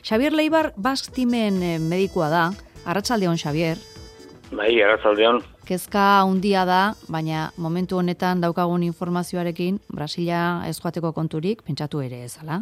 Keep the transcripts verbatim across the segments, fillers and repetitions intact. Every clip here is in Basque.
Xabier Leibar Bastimen medikua da. Arratsaldeon, Xabier. Bai, arratsaldeon. Kezka handia da, baina momentu honetan daukagun informazioarekin Brasila ez joateko konturik pentsatu ere ez, ala?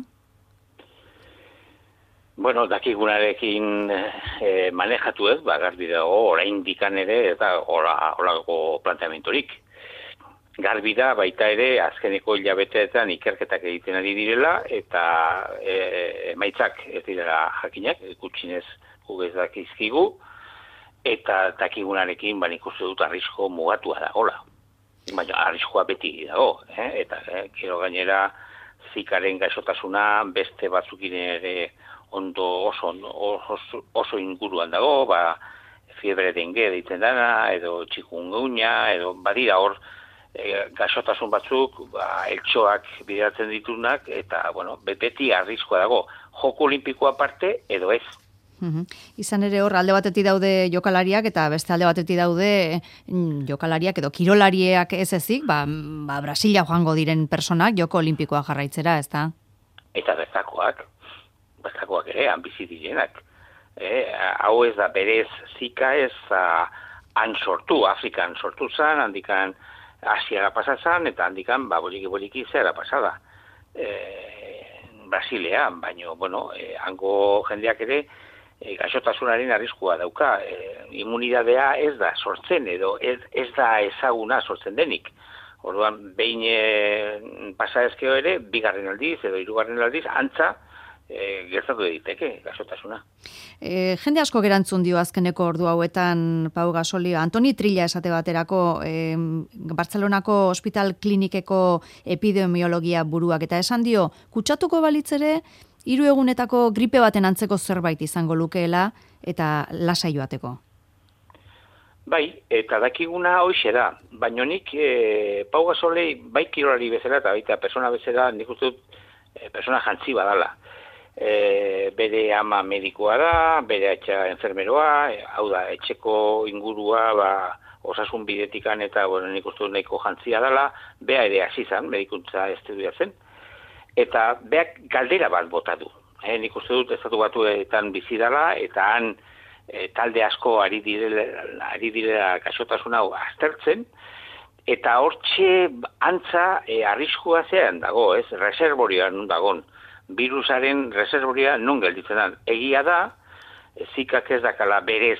Bueno, dakigunarekin eh, manejatu ez, ba, garbi dago, oraindikan ere, eta horako planteamentorik. Garbi da, baita ere, azkeneko hilabeteetan ikerketak egiten ari direla, eta e, emaitzak ez direla jakinak, gutxinez guk ez dakizkigu, eta dakigunarekin, ba, nik uste dut arrisko mugatua dagoela. Baina arriskoa beti dago, eh? eta eh, gero gainera zikaren gaixotasuna beste batzukin ere ondo oso, oso, oso inguruan dago, ba, fiebre dengue deitzen dana, edo txikungunya, edo badira hor e, gaixotasun batzuk, ba, eltsoak bideratzen ditunak, eta bueno, beti arriskoa dago, joko olimpikoa parte edo ez. Uhum. Izan ere hor alde batetik daude jokalariak eta beste alde batetik daude jokalariak edo kirolariak ez ezik, ba, ba Brasila joango diren personak joko olimpikoa jarraitzera, ez da? Eta bertakoak, bertakoak ere, han bizi direnak. E, hau ez da berez zika ez a, han sortu, Afrikan sortu zen, handikan Asiara pasazan, eta handikan ba, boliki-boliki zera pasada. E, Brasilean, baino, bueno, e, hango jendeak ere, E, gaixotasunaren arriskua dauka. E, immunidadea ez da sortzen edo ez, ez da ezaguna sortzen denik. Orduan, behin e, pasa ezkeo ere, bigarren aldiz edo hirugarren aldiz, antza e, gertatu editeke gaixotasuna. E, jende asko gerantzun dio azkeneko ordu hauetan, Pau Gasoli, Antoni Trilla esate baterako, e, Bartzelonako Hospital Klinikeko epidemiologia buruak, eta esan dio, kutsatuko balitzere, hiru egunetako gripe baten antzeko zerbait izango lukeela eta lasai joateko. Bai, eta dakiguna hoxe da, baina nik e, Pau Gasolei bai kirolari bezala eta baita persona bezala nik uste dut e, persona jantzi badala. E, bere ama medikoa da, bere atxa enfermeroa, e, hau da, etxeko ingurua, ba, osasun bidetikan eta bueno, nik uste dut nahiko jantzia dela, bea ere hasi zen, medikuntza estudiatzen. Eta beak galdera bat bota du. Eh, nik uste dut estatu batuetan bizi dela, eta han e, talde asko ari direla, ari direla gaixotasun hau aztertzen, eta hortxe antza e, arriskua zean dago, ez? Reservoria nun dagon. Virusaren reservoria non gelditzen da. Egia da, zikak ez dakala berez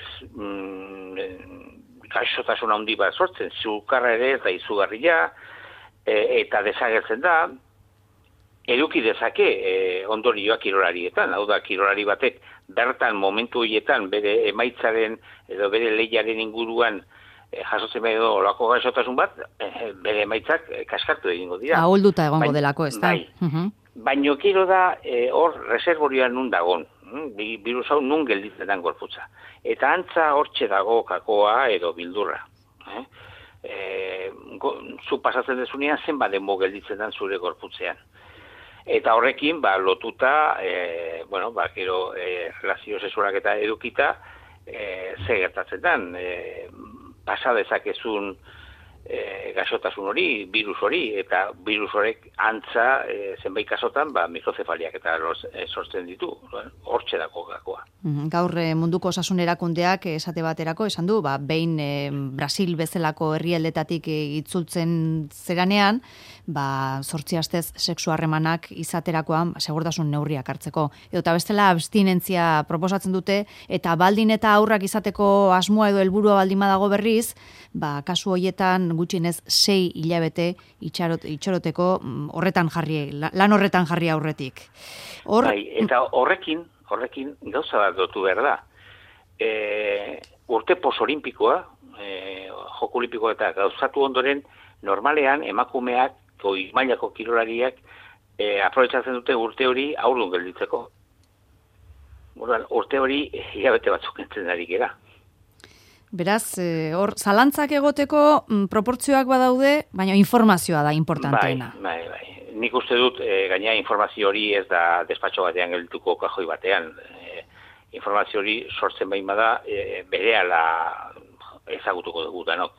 mm, gaixotasun handi bat sortzen, zukarra ere eta izugarria, e, eta desagertzen da, eduki dezake e, ondorioak kirolarietan, hau da, kirolari batek bertan momentu horietan bere emaitzaren edo bere lehiaren inguruan e, jasotzen behar edo olako gaixotasun bat, e, bere emaitzak e, kaskartu egingo dira. Ahulduta egongo Bain, delako, ez da? Bai, uh-huh. Baina kiro da e, hor reservorioan nun dagon, virus hau nun gelditzen den gorputza. Eta antza hortxe dago kakoa edo bildurra. Eh? E, go, zu pasatzen dezunean zenbat denbo gelditzen den zure gorputzean. Eta horrekin, ba, lotuta, e, bueno, ba, gero, e, relazio sexualak eta edukita, e, ze gertatzen den, e, pasa dezakezun e, gaixotasun hori, virus hori, eta virus horrek antza, e, zenbait kasotan, ba, mikrozefaliak eta los, e, sortzen ditu, hortxe dako gakoa. Gaur munduko osasun erakundeak esate baterako esan du, ba, behin e, Brasil bezalako herrialdetatik e, itzultzen zeranean, ba, zortzi astez sexu harremanak izaterakoan ba, segurtasun neurriak hartzeko. Edo eta bestela abstinentzia proposatzen dute, eta baldin eta aurrak izateko asmoa edo helburua baldin badago berriz, ba, kasu hoietan gutxienez sei hilabete itxarot, itxoroteko horretan jarri, lan horretan jarri aurretik. Hor, bai, eta horrekin, horrekin gauza bat dotu behar da. E, urte posolimpikoa, e, joko olimpikoa eta gauzatu ondoren, normalean emakumeak, goi mailako kirolariak, e, aprobetsatzen dute urte hori aurrun gelditzeko. Orduan, urte hori hilabete batzuk entzen ari gera. Beraz, hor, e, zalantzak egoteko m, proportzioak badaude, baina informazioa da importanteena. Bai, bai, bai. Nik uste dut, e, gaina informazio hori ez da despatxo batean geldituko kajoi batean. E, informazio hori sortzen bain bada, e, berehala ezagutuko dugu danok.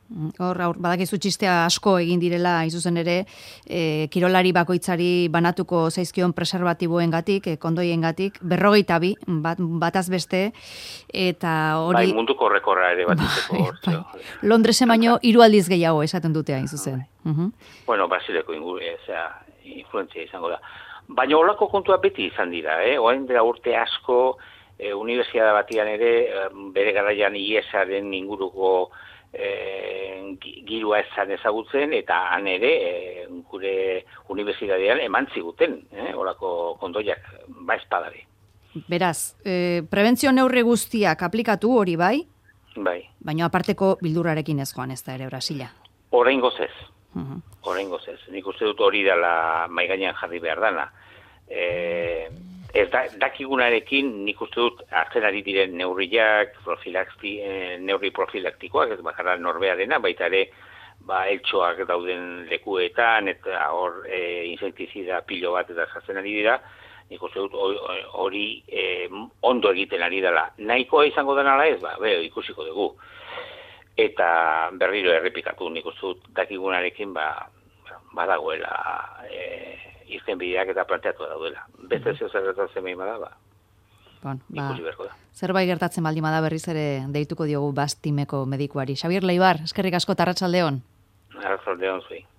Hor, badakizu txistea asko egin direla, izuzen ere, e, kirolari bakoitzari banatuko zaizkion preservatiboengatik, e, kondoiengatik, berrogeita bi, bat, bataz beste, eta hori... Bai, munduko rekorra ere bat izeko. Bai, bai. Londresen baino hiru aldiz gehiago esaten dute hain zuzen. Bai. Uh-huh. Bueno, Basileko inguru, zera, influentzia izango da. Baina holako kontua beti izan dira, eh? Oain dela urte asko, e, universidade batian ere, bere garaian iesaren inguruko E, girua ezan ezagutzen, eta han ere e, gure universidadean eman ziguten, eh, olako kondoiak, ba espadari. Beraz, e, prebentzio neurri guztiak aplikatu hori bai? Bai. Baina aparteko bildurrarekin ez joan ez da ere Brasila. Oraingoz ez. Uh-huh. Oraingoz ez. Nik uste dut hori dela maigainan jarri behar dana. E, Ez da, dakigunarekin nik uste dut hartzen ari diren neurriak, profilakti, eh, neurri profilaktikoak, ez bakarra norbearena, baita ere ba, eltsoak dauden lekuetan, eta hor e, insektizida pilo bat eta jartzen ari dira, nik uste dut hori e, ondo egiten ari dela. Nahikoa izango denala ez, ba, be, ikusiko dugu. Eta berriro errepikatu, nik uste dut dakigunarekin ba, badagoela... E, izten bideak eta planteatu daudela. Beste zeo zer gertatzen behin bada, ba, bon, ba, ikusi berko da. Zerbait gertatzen baldin bada berriz ere deituko diogu Bastimeko medikuari. Xabier Leibar, eskerrik asko, arratsaldeon. Arratsaldeon zuei.